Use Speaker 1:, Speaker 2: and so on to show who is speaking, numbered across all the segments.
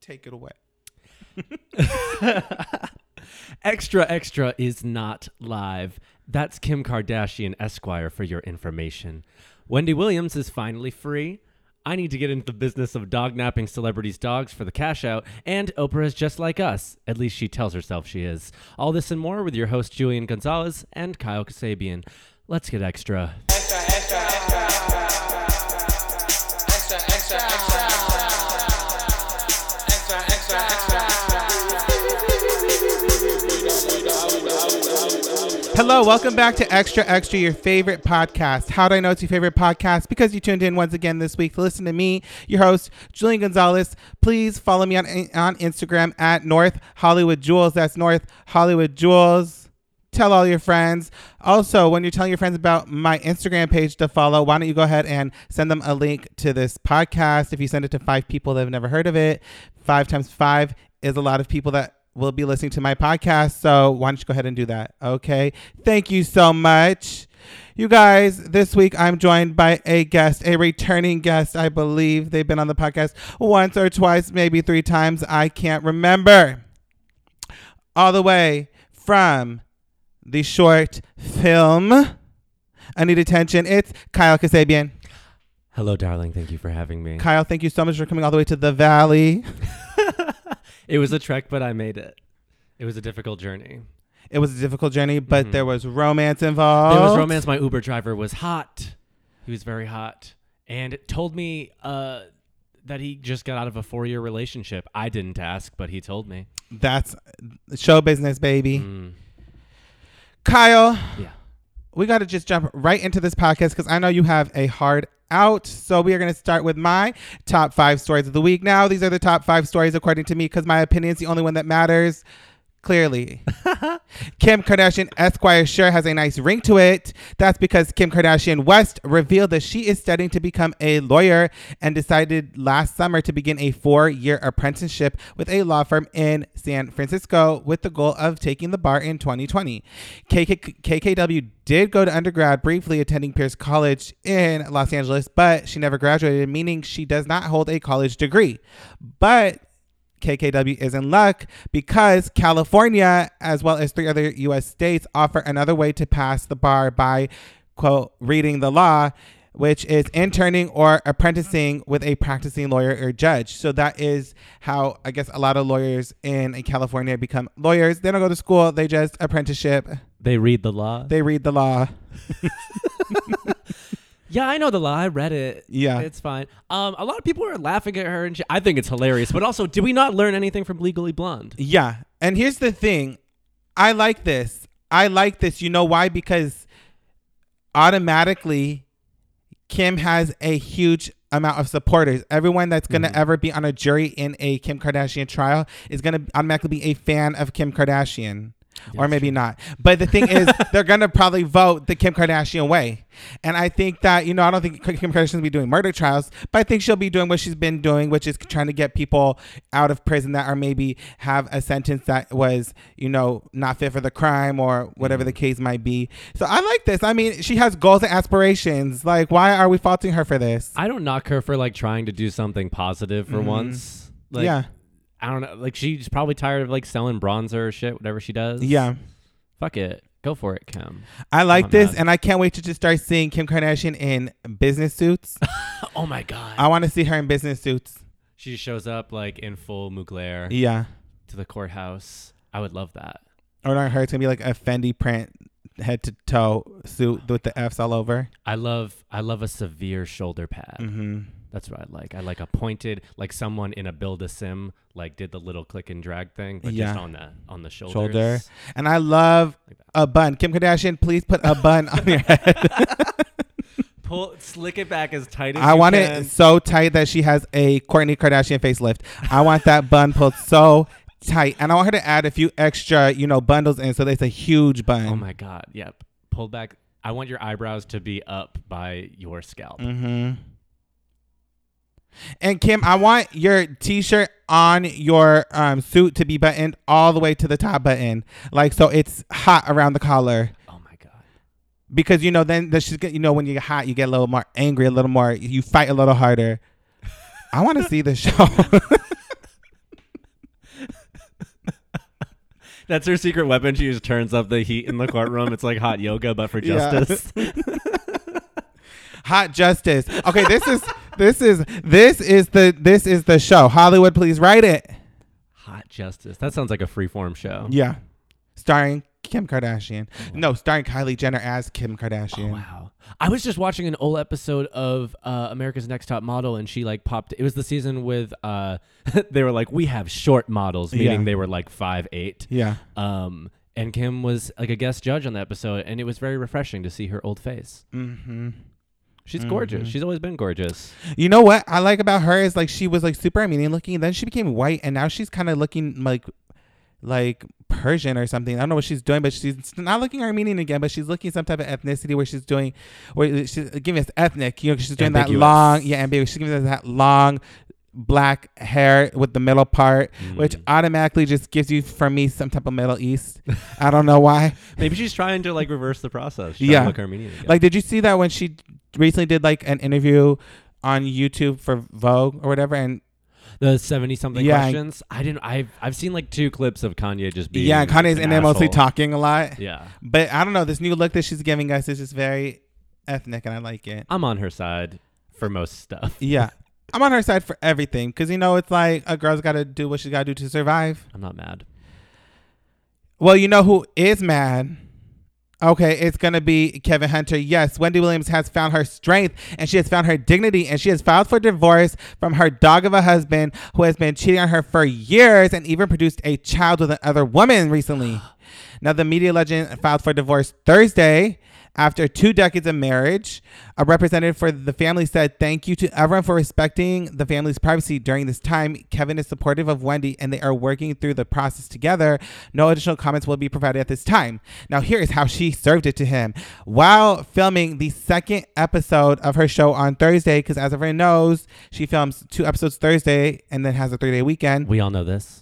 Speaker 1: Take it away.
Speaker 2: Extra Extra is not live. That's Kim Kardashian Esquire for your information. Wendy Williams is finally free. I need to get into the business of dog-napping celebrities' dogs for the cash out, and Oprah is just like us. At least she tells herself she is. All this and more with your host Julian Gonzalez and Kyle Kasabian. Let's get extra.
Speaker 3: Extra, extra, extra, extra, extra, extra, extra, extra, extra, extra.
Speaker 1: Hello, welcome back to Extra Extra, your favorite podcast. How do I know it's your favorite podcast? Because you tuned in once again this week to listen to me, your host, Julian Gonzalez. Please follow me on Instagram at North Hollywood Jewels. That's North Hollywood Jewels. Tell all your friends. Also, when you're telling your friends about my Instagram page to follow, why don't you go ahead and send them a link to this podcast? If you send it to 5 people that have never heard of it, 5 times 5 is a lot of people that will be listening to my podcast. So why don't you go ahead and do that? Okay. Thank you so much. You guys, this week I'm joined by a guest, a returning guest. I believe they've been on the podcast once or twice, maybe 3 times. I can't remember. All the way from the short film I Need Attention, it's Kyle Kasabian.
Speaker 2: Hello, darling. Thank you for having me.
Speaker 1: Kyle, thank you so much for coming all the way to the Valley.
Speaker 2: It was a trek, but I made it. It was a difficult journey.
Speaker 1: It was a difficult journey, but there was romance involved.
Speaker 2: There was romance. My Uber driver was hot. He was very hot. And told me that he just got out of a 4-year relationship. I didn't ask, but he told me.
Speaker 1: That's show business, baby. Kyle,
Speaker 2: Yeah.
Speaker 1: we got to just jump right into this podcast because I know you have a hard out. So we are going to start with my top 5 stories of the week. Now, these are the top 5 stories according to me because my opinion is the only one that matters. Clearly. Kim Kardashian Esquire sure has a nice ring to it. That's because Kim Kardashian West revealed that she is studying to become a lawyer and decided last summer to begin a 4-year apprenticeship with a law firm in San Francisco with the goal of taking the bar in 2020. KKW did go to undergrad, briefly attending Pierce College in Los Angeles, but she never graduated, meaning she does not hold a college degree. But KKW is in luck because California, as well as 3 other U.S. states, offer another way to pass the bar by, quote, reading the law, which is interning or apprenticing with a practicing lawyer or judge. So that is how, I guess, a lot of lawyers in California become lawyers. They don't go to school. They just apprenticeship.
Speaker 2: They read the law?
Speaker 1: They read the law.
Speaker 2: Yeah, I know the law. I read it.
Speaker 1: Yeah.
Speaker 2: It's fine. A lot of people are laughing at her, and I think it's hilarious. But also, did we not learn anything from Legally Blonde?
Speaker 1: Yeah. And here's the thing. I like this. You know why? Because automatically, Kim has a huge amount of supporters. Everyone that's going to ever be on a jury in a Kim Kardashian trial is going to automatically be a fan of Kim Kardashian. Or maybe not. But the thing is, they're going to probably vote the Kim Kardashian way. And I think that, I don't think Kim Kardashian will be doing murder trials, but I think she'll be doing what she's been doing, which is trying to get people out of prison that are maybe have a sentence that was, not fit for the crime or whatever the case might be. So I like this. I mean, she has goals and aspirations. Like, why are we faulting her for this?
Speaker 2: I don't knock her for trying to do something positive for once.
Speaker 1: Yeah.
Speaker 2: I don't know. She's probably tired of selling bronzer or shit, whatever she does.
Speaker 1: Yeah.
Speaker 2: Fuck it. Go for it, Kim.
Speaker 1: I like this, and I can't wait to just start seeing Kim Kardashian in business suits.
Speaker 2: Oh my God.
Speaker 1: I want to see her in business suits.
Speaker 2: She just shows up in full Mugler.
Speaker 1: Yeah.
Speaker 2: To the courthouse. I would love that.
Speaker 1: Or not her. It's going to be a Fendi print head to toe suit with the F's all over.
Speaker 2: I love a severe shoulder pad. Mm-hmm. That's what I like. I like a pointed, someone in a Build-A-Sim, did the little click and drag thing, but just on the shoulders.
Speaker 1: Shoulder. And I love a bun. Kim Kardashian, please put a bun on your head.
Speaker 2: Slick it back as tight as
Speaker 1: I want it so tight that she has a Kourtney Kardashian facelift. I want that bun pulled so tight. And I want her to add a few extra, bundles in so there's a huge bun.
Speaker 2: Oh my God. Yep. Pulled back. I want your eyebrows to be up by your scalp.
Speaker 1: Mm-hmm. And Kim, I want your t-shirt on your suit to be buttoned all the way to the top button. So it's hot around the collar.
Speaker 2: Oh my God.
Speaker 1: Because, then she's when you get hot, you get a little more angry, a little more, you fight a little harder. I want to see the show.
Speaker 2: That's her secret weapon. She just turns up the heat in the courtroom. It's like hot yoga, but for justice.
Speaker 1: Hot justice. Okay, this is the show. Hollywood, please write it.
Speaker 2: Hot justice. That sounds like a freeform show.
Speaker 1: Yeah. Starring Kim Kardashian. No, starring Kylie Jenner as Kim Kardashian.
Speaker 2: Oh, wow. I was just watching an old episode of America's Next Top Model, and she like popped. It was the season with they were like, we have short models, meaning they were like 5'8".
Speaker 1: Yeah.
Speaker 2: And Kim was like a guest judge on the episode, and it was very refreshing to see her old face.
Speaker 1: Mm-hmm.
Speaker 2: She's gorgeous. She's always been gorgeous.
Speaker 1: You know what I like about her is like she was like super Armenian looking, and then she became white, and now she's kind of looking like Persian or something. I don't know what she's doing, but she's not looking Armenian again, but she's looking some type of ethnicity where she's giving us ethnic, you know, she's doing
Speaker 2: ambiguous.
Speaker 1: that long, ambiguous. She's giving us that long black hair with the middle part, which automatically just gives you, for me, some type of Middle East. I don't know why.
Speaker 2: Maybe she's trying to like reverse the process. She's trying to look Armenian again.
Speaker 1: Like, did you see that when she recently did like an interview on YouTube for Vogue or whatever, and
Speaker 2: the 70-something questions? I've seen like 2 clips of Kanye just being
Speaker 1: Kanye's in there mostly talking a lot.
Speaker 2: Yeah.
Speaker 1: But I don't know, this new look that she's giving us is just very ethnic, and I like it.
Speaker 2: I'm on her side for most stuff.
Speaker 1: Yeah. I'm on her side for everything, because, you know, it's like a girl's got to do what she's got to do to survive.
Speaker 2: I'm not mad.
Speaker 1: Well, you know who is mad? Okay, it's going to be Kevin Hunter. Yes, Wendy Williams has found her strength, and she has found her dignity, and she has filed for divorce from her dog of a husband who has been cheating on her for years and even produced a child with another woman recently. Now, the media legend filed for divorce Thursday after 2 decades of marriage. A representative for the family said, "Thank you to everyone for respecting the family's privacy during this time. Kevin is supportive of Wendy, and they are working through the process together. No additional comments will be provided at this time." Now, here is how she served it to him. While filming the 2nd episode of her show on Thursday, because as everyone knows, she films 2 episodes Thursday and then has a 3-day weekend.
Speaker 2: We all know this.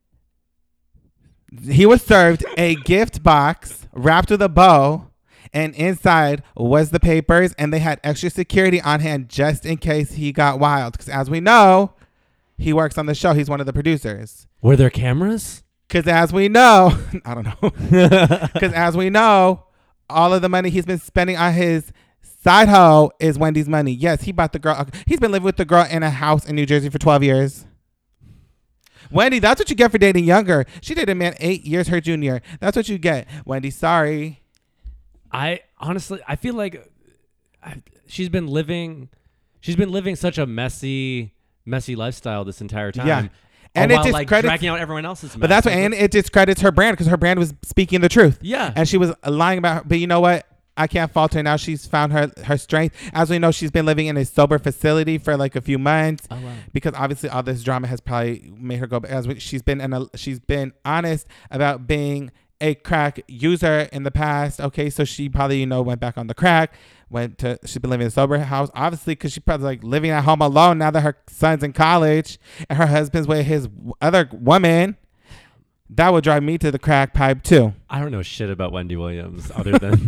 Speaker 1: He was served a gift box wrapped with a bow, and inside was the papers, and they had extra security on hand just in case he got wild. Because as we know, he works on the show. He's one of the producers.
Speaker 2: Were there cameras?
Speaker 1: Because as we know, I don't know. Because as we know, all of the money he's been spending on his side hoe is Wendy's money. Yes, he bought the girl. He's been living with the girl in a house in New Jersey for 12 years. Wendy, that's what you get for dating younger. She dated a man 8 years her junior. That's what you get. Wendy, sorry.
Speaker 2: I honestly feel like she's been living such a messy lifestyle this entire time.
Speaker 1: Yeah. And it
Speaker 2: like
Speaker 1: discredits,
Speaker 2: dragging out everyone else's mess.
Speaker 1: But that's what, and it discredits her brand, because her brand was speaking the truth.
Speaker 2: Yeah.
Speaker 1: And she was lying about her. But you know what? I can't fault her. Now she's found her strength. As we know, she's been living in a sober facility for like a few months.
Speaker 2: Oh, wow.
Speaker 1: Because obviously all this drama has probably made her go. She's been honest about being a crack user in the past. Okay, so she probably, went back on the crack. She's been living in a sober house, obviously, because she's probably like living at home alone now that her son's in college and her husband's with his other woman. That would drive me to the crack pipe too.
Speaker 2: I don't know shit about Wendy Williams other than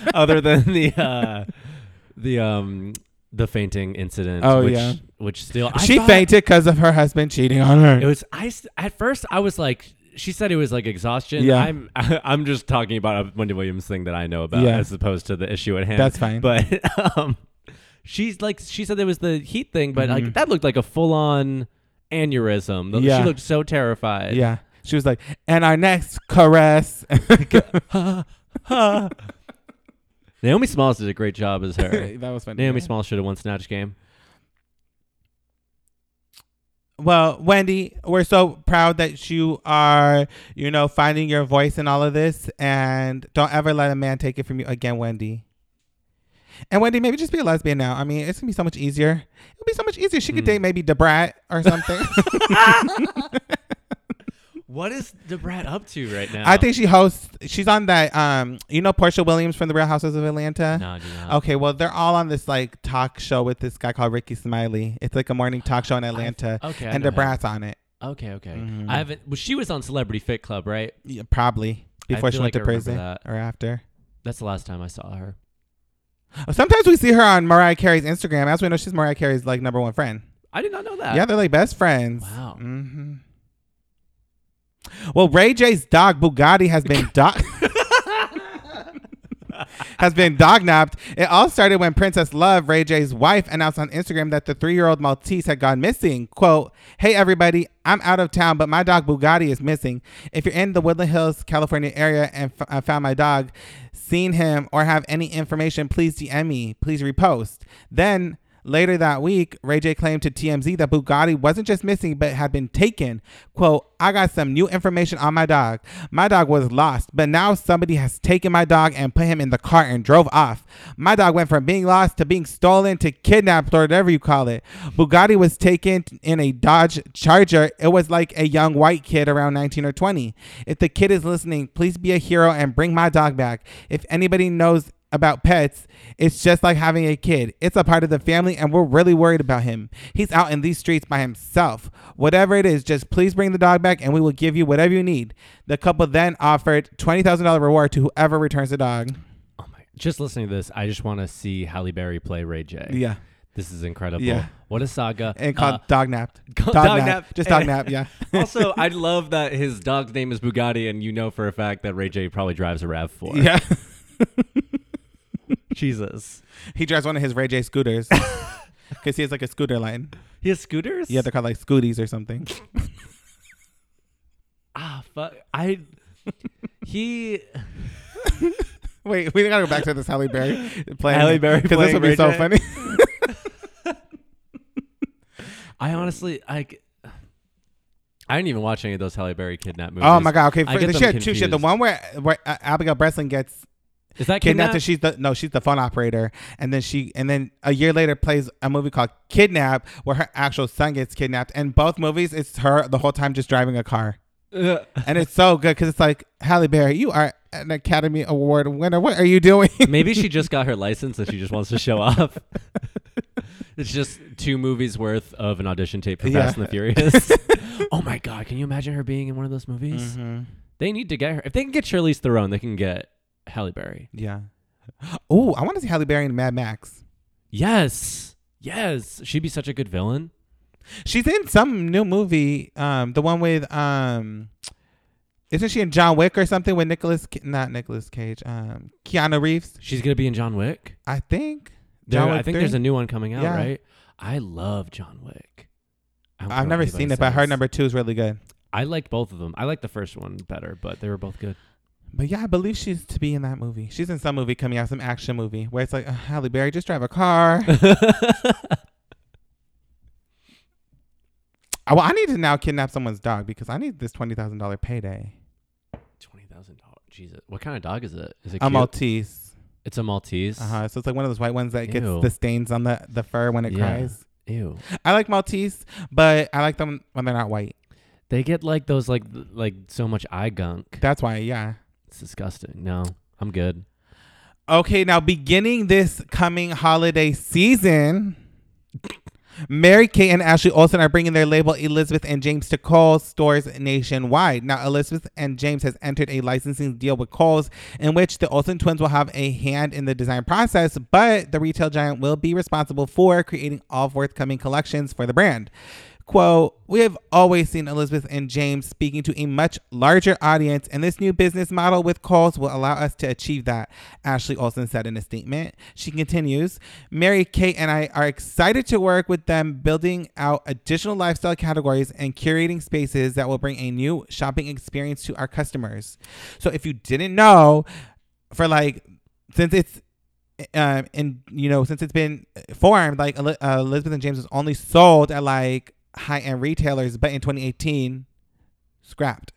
Speaker 2: the fainting incident.
Speaker 1: Oh,
Speaker 2: which still
Speaker 1: she fainted because of her husband cheating on her.
Speaker 2: It was at first I was like, she said it was like exhaustion.
Speaker 1: Yeah.
Speaker 2: I'm just talking about a Wendy Williams thing that I know about as opposed to the issue at hand.
Speaker 1: That's fine.
Speaker 2: But she said there was the heat thing, but like that looked like a full on aneurysm.
Speaker 1: Yeah.
Speaker 2: She looked so terrified.
Speaker 1: Yeah. She was like, and our next caress.
Speaker 2: Naomi Smalls did a great job as her.
Speaker 1: That was funny.
Speaker 2: Naomi Smalls should have won Snatch Game.
Speaker 1: Well, Wendy, we're so proud that you are, finding your voice in all of this, and don't ever let a man take it from you again, Wendy. And Wendy, maybe just be a lesbian now. I mean, it's gonna be so much easier. It'll be so much easier. She could date maybe Debrat or something.
Speaker 2: What is Debrat up to right now?
Speaker 1: I think she's on that, Portia Williams from the Real Housewives of Atlanta?
Speaker 2: No, I do not.
Speaker 1: Okay, well, they're all on this like talk show with this guy called Ricky Smiley. It's like a morning talk show in Atlanta. And Debrat's on it.
Speaker 2: Okay.
Speaker 1: Mm-hmm.
Speaker 2: I haven't. Well, she was on Celebrity Fit Club, right?
Speaker 1: Yeah, probably. Before she went to prison or after.
Speaker 2: That's the last time I saw her.
Speaker 1: Sometimes we see her on Mariah Carey's Instagram. As we know, she's Mariah Carey's like number one friend.
Speaker 2: I did not know that.
Speaker 1: Yeah, they're like best friends.
Speaker 2: Wow.
Speaker 1: Mm-hmm. Well, Ray J's dog Bugatti has been has been dognapped. It all started when Princess Love, Ray J's wife, announced on Instagram that the 3-year-old Maltese had gone missing. Quote, "Hey everybody, I'm out of town, but my dog Bugatti is missing. If you're in the Woodland Hills, California area and found my dog, seen him, or have any information, please DM me. Please repost." Then later that week, Ray J claimed to TMZ that Bugatti wasn't just missing, but had been taken. Quote, "I got some new information on my dog. My dog was lost, but now somebody has taken my dog and put him in the car and drove off. My dog went from being lost to being stolen to kidnapped, or whatever you call it. Bugatti was taken in a Dodge Charger. It was like a young white kid around 19 or 20. If the kid is listening, please be a hero and bring my dog back. If anybody knows about pets, it's just like having a kid. It's a part of the family and we're really worried about him. He's out in these streets by himself. Whatever it is, just please bring the dog back and we will give you whatever you need." The couple then offered $20,000 reward to whoever returns the dog.
Speaker 2: Oh my! Just listening to this, I just want to see Halle Berry play Ray J.
Speaker 1: Yeah.
Speaker 2: This is incredible.
Speaker 1: Yeah.
Speaker 2: What a saga.
Speaker 1: And called Dognapped.
Speaker 2: Dognapped.
Speaker 1: Just Dognapped, yeah.
Speaker 2: Also, I love that his dog's name is Bugatti, and you know for a fact that Ray J probably drives a RAV4.
Speaker 1: Yeah.
Speaker 2: Jesus.
Speaker 1: He drives one of his Ray J scooters. Because he has like a scooter line.
Speaker 2: He has scooters?
Speaker 1: Yeah, they're called like Scooties or something.
Speaker 2: Fuck. He...
Speaker 1: Wait, we gotta go back to this Halle Berry playing.
Speaker 2: Halle Berry
Speaker 1: because this would be
Speaker 2: playing
Speaker 1: so
Speaker 2: Ray J?
Speaker 1: funny.
Speaker 2: I honestly... I didn't even watch any of those Halle Berry kidnap movies.
Speaker 1: Oh my god! Okay,
Speaker 2: I get
Speaker 1: she
Speaker 2: them
Speaker 1: had two shit. The
Speaker 2: confused.
Speaker 1: one where Abigail Breslin gets
Speaker 2: Is that
Speaker 1: kidnapped,
Speaker 2: kidnapped?
Speaker 1: and she's the phone operator, and then a year later plays a movie called Kidnap, where her actual son gets kidnapped. And both movies, it's her the whole time just driving a car, and it's so good because it's like, Halle Berry, you are an Academy Award winner. What are you doing?
Speaker 2: Maybe she just got her license and she just wants to show off. It's just 2 movies worth of an audition tape for Fast and the Furious. Oh my god, can you imagine her being in one of those movies?
Speaker 1: Mm-hmm.
Speaker 2: They need to get her. If they can get Charlize Theron, they can get Halle Berry.
Speaker 1: Yeah. Oh, I want to see Halle Berry in Mad Max.
Speaker 2: Yes. She'd be such a good villain.
Speaker 1: She's in some new movie. The one with isn't she in John Wick or something with not Nicolas Cage? Keanu Reeves.
Speaker 2: She's gonna be in John Wick.
Speaker 1: I think.
Speaker 2: I think there's a new one coming out,
Speaker 1: Yeah.
Speaker 2: right? I love John Wick.
Speaker 1: I've never seen it, but I heard number 2 is really good.
Speaker 2: I liked both of them. I liked the first one better, but they were both good.
Speaker 1: But yeah, I believe she's to be in that movie. She's in some movie coming out, some action movie where it's like, Halle Berry, just drive a car. Well, I need to now kidnap someone's dog because I need this $20,000 payday.
Speaker 2: $20,000. Jesus. What kind of dog is it? Is it
Speaker 1: A
Speaker 2: cute?
Speaker 1: Maltese.
Speaker 2: It's a Maltese.
Speaker 1: So it's like one of those white ones that gets
Speaker 2: Ew.
Speaker 1: the stains on the fur when it
Speaker 2: Yeah.
Speaker 1: cries.
Speaker 2: Ew.
Speaker 1: I like Maltese, but I like them when they're not white.
Speaker 2: They get like those like so much eye gunk.
Speaker 1: That's why, yeah.
Speaker 2: It's disgusting. No, I'm good.
Speaker 1: Okay, now beginning this coming holiday season, Mary-Kate and Ashley Olsen are bringing their label Elizabeth and James to Kohl's stores nationwide. Now, Elizabeth and James has entered a licensing deal with Kohl's in which the Olsen twins will have a hand in the design process, but the retail giant will be responsible for creating all forthcoming collections for the brand. Quote, "We have always seen Elizabeth and James speaking to a much larger audience, and this new business model with Kohl's will allow us to achieve that," Ashley Olsen said in a statement. She continues, "Mary-Kate and I are excited to work with them, building out additional lifestyle categories and curating spaces that will bring a new shopping experience to our customers." So if you didn't know, since it's since it's been formed, like Elizabeth and James was only sold at like high-end retailers, but in 2018 scrapped.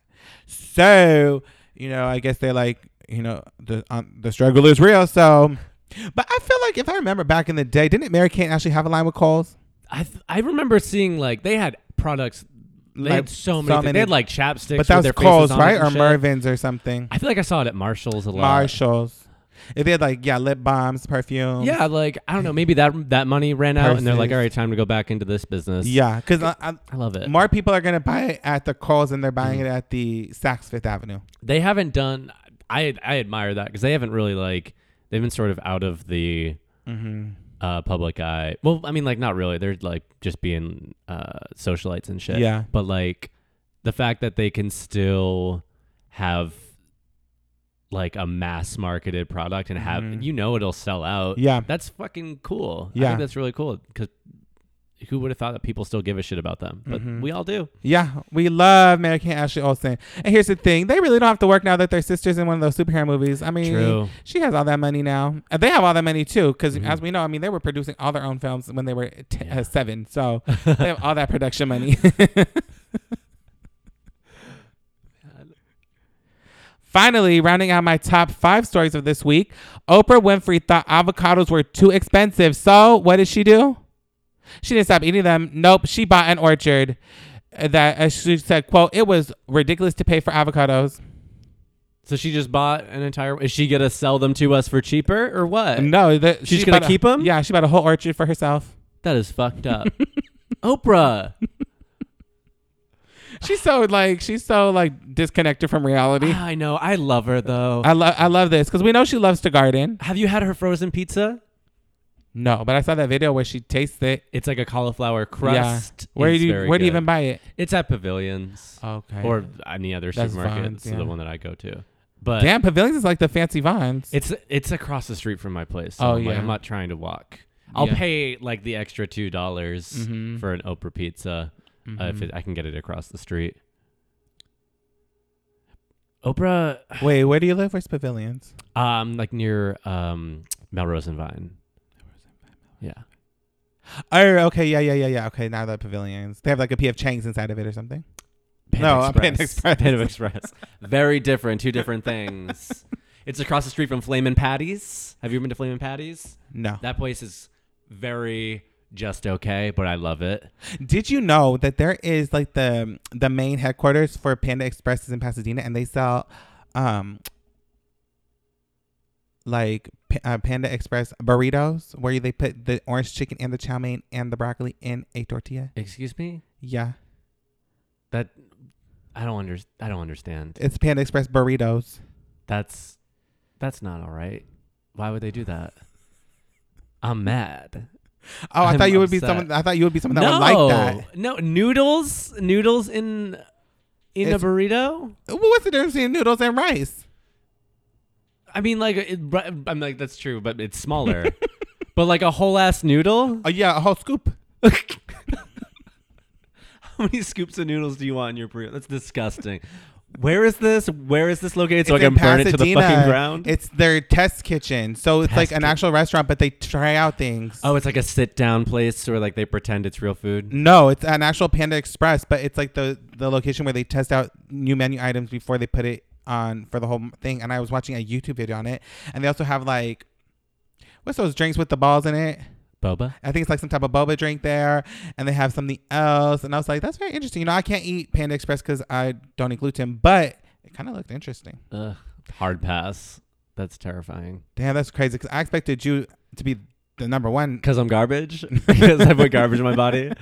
Speaker 1: So I guess they're like, the struggle is real. So, but I feel like if I remember back in the day, didn't Mary-Kate actually have a line with Kohl's?
Speaker 2: I remember seeing like they had products. They had so many. Things. They had like chapsticks,
Speaker 1: but that was
Speaker 2: with their
Speaker 1: Kohl's,
Speaker 2: faces on
Speaker 1: right,
Speaker 2: it
Speaker 1: or
Speaker 2: and shit.
Speaker 1: Mervyn's or something.
Speaker 2: I feel like I saw it at Marshall's a lot.
Speaker 1: Marshalls. If they had lip balms, perfume.
Speaker 2: Yeah, like I don't know, maybe that money ran out, and they're like,
Speaker 1: Purses.
Speaker 2: all right, time to go back into this business.
Speaker 1: Yeah, because
Speaker 2: I love it.
Speaker 1: more people are gonna buy it at the Kohl's than they're buying it at the Saks Fifth Avenue.
Speaker 2: They haven't done. I admire that because they haven't really they've been sort of out of the public eye. Well, I mean, like not really. They're like just being socialites and shit.
Speaker 1: Yeah.
Speaker 2: But like the fact that they can still have like a mass marketed product and have it'll sell out.
Speaker 1: Yeah.
Speaker 2: That's fucking cool. I
Speaker 1: Yeah.
Speaker 2: think that's really cool because who would have thought that people still give a shit about them? But we all do.
Speaker 1: Yeah, we love Mary Kate and Ashley Olsen. And here's the thing. They really don't have to work now that they're sisters in one of those superhero movies. I mean,
Speaker 2: True.
Speaker 1: she has all that money now. They have all that money too because as we know, I mean, they were producing all their own films when they were 7. So they have all that production money. Finally, rounding out my top 5 stories of this week, Oprah Winfrey thought avocados were too expensive. So what did she do? She didn't stop eating them. Nope. She bought an orchard that, as she said, quote, it was ridiculous to pay for avocados.
Speaker 2: So she just bought an entire. Is she gonna sell them to us for cheaper or what?
Speaker 1: No.
Speaker 2: She's gonna keep them?
Speaker 1: Yeah. She bought a whole orchard for herself.
Speaker 2: That is fucked up. Oprah.
Speaker 1: She's so disconnected from reality.
Speaker 2: I know. I love her though.
Speaker 1: I love this because we know she loves to garden.
Speaker 2: Have you had her frozen pizza?
Speaker 1: No, but I saw that video where she tastes it.
Speaker 2: It's like a cauliflower crust.
Speaker 1: Yeah. Where
Speaker 2: It's
Speaker 1: do you
Speaker 2: very good.
Speaker 1: even buy it?
Speaker 2: It's at Pavilions.
Speaker 1: Okay.
Speaker 2: Or any other
Speaker 1: That's
Speaker 2: supermarket.
Speaker 1: Vons,
Speaker 2: It's
Speaker 1: yeah.
Speaker 2: the one that I go to. But
Speaker 1: Damn, Pavilions is like the fancy Vons.
Speaker 2: it's across the street from my place. So
Speaker 1: Oh,
Speaker 2: I'm, like,
Speaker 1: yeah.
Speaker 2: I'm not trying to walk. I'll
Speaker 1: Yeah.
Speaker 2: pay like the extra $2
Speaker 1: Mhm.
Speaker 2: for an Oprah pizza if I can get it across the street. Oprah,
Speaker 1: Wait, where do you live? Where's Pavilions?
Speaker 2: like near Melrose and Vine. Yeah.
Speaker 1: Oh, okay, yeah. Okay, now the Pavilions. They have like a P.F. Chang's inside of it or something.
Speaker 2: Panda
Speaker 1: Panda Express.
Speaker 2: Panda Express. Very different. Two different things. It's across the street from Flamin' Patty's. Have you ever been to Flamin' Patty's?
Speaker 1: No.
Speaker 2: That place is very just okay, but I love it.
Speaker 1: Did you know that there is like the main headquarters for Panda Express is in Pasadena, and they sell Panda Express burritos where they put the orange chicken and the chow mein and the broccoli in a tortilla.
Speaker 2: Excuse me?
Speaker 1: Yeah,
Speaker 2: That I don't understand.
Speaker 1: it's Panda Express burritos.
Speaker 2: That's not all right. Why would they do that? I'm mad.
Speaker 1: Oh, I
Speaker 2: I'm
Speaker 1: thought you would be
Speaker 2: upset.
Speaker 1: someone. I thought you would be someone that would like that.
Speaker 2: No, noodles in a
Speaker 1: It's-
Speaker 2: burrito.
Speaker 1: Well, what's the difference between noodles and rice?
Speaker 2: I mean, like, I'm like, that's true, but it's smaller. But like a whole ass noodle.
Speaker 1: Oh yeah, a whole scoop.
Speaker 2: How many scoops of noodles do you want in your burrito? That's disgusting. Where is this located so I
Speaker 1: It's
Speaker 2: can
Speaker 1: in
Speaker 2: burn it to the
Speaker 1: Pasadena.
Speaker 2: fucking ground?
Speaker 1: It's their test kitchen, so it's
Speaker 2: Test
Speaker 1: like an
Speaker 2: kitchen.
Speaker 1: actual restaurant, but they try out things.
Speaker 2: Oh, it's like a sit down place where like they pretend it's real food.
Speaker 1: No, it's an actual Panda Express, but it's like the location where they test out new menu items before they put it on for the whole thing. And I was watching a YouTube video on it, and they also have like, what's those drinks with the balls in it?
Speaker 2: Boba?
Speaker 1: I think it's like some type of boba drink there, and they have something else. And I was like, that's very interesting. You know, I can't eat Panda Express because I don't eat gluten, but it kind of looked interesting.
Speaker 2: Ugh, hard pass. That's terrifying.
Speaker 1: Damn, that's crazy because I expected you to be the number one.
Speaker 2: Because I'm garbage? Because I put garbage in my body?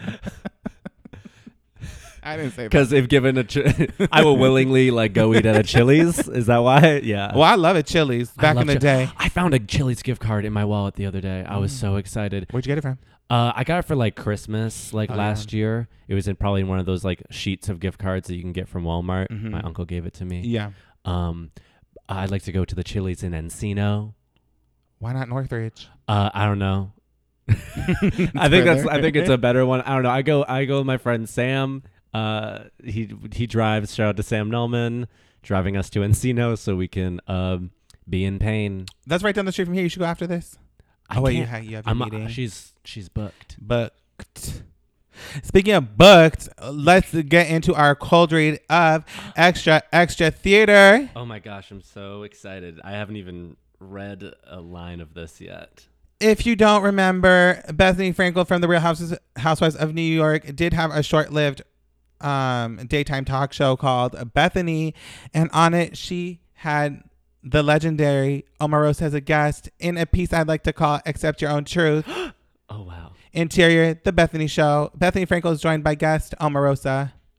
Speaker 1: I didn't say that.
Speaker 2: Because if given I will willingly like go eat at a Chili's. Is that why? Yeah.
Speaker 1: Well, I love it, Chili's
Speaker 2: I
Speaker 1: back
Speaker 2: love
Speaker 1: in the
Speaker 2: Chili's.
Speaker 1: day.
Speaker 2: I found a Chili's gift card in my wallet the other day. I was so excited.
Speaker 1: Where'd you get it from?
Speaker 2: I got it for like Christmas, like
Speaker 1: Oh,
Speaker 2: last year. It was probably in one of those like sheets of gift cards that you can get from Walmart.
Speaker 1: Mhm.
Speaker 2: My uncle gave it to me.
Speaker 1: Yeah.
Speaker 2: I'd like to go to the Chili's in Encino.
Speaker 1: Why not Northridge?
Speaker 2: I don't know. I think it's a better one. I don't know. I go with my friend Sam. He drives. Shout out to Sam Nellman, driving us to Encino so we can be in pain.
Speaker 1: That's right down the street from here. You should go after this.
Speaker 2: I
Speaker 1: Oh wait,
Speaker 2: can't-
Speaker 1: you have your meeting.
Speaker 2: She's booked.
Speaker 1: Booked. Speaking of booked, let's get into our cold read of Extra Theater.
Speaker 2: Oh my gosh, I'm so excited. I haven't even read a line of this yet.
Speaker 1: If you don't remember, Bethany Frankel from The Real Housewives of New York did have a short-lived daytime talk show called Bethany, and on it she had the legendary Omarosa as a guest in a piece I'd like to call Accept Your Own Truth.
Speaker 2: Oh wow.
Speaker 1: Interior, The Bethany Show. Bethany Frankel is joined by guest Omarosa.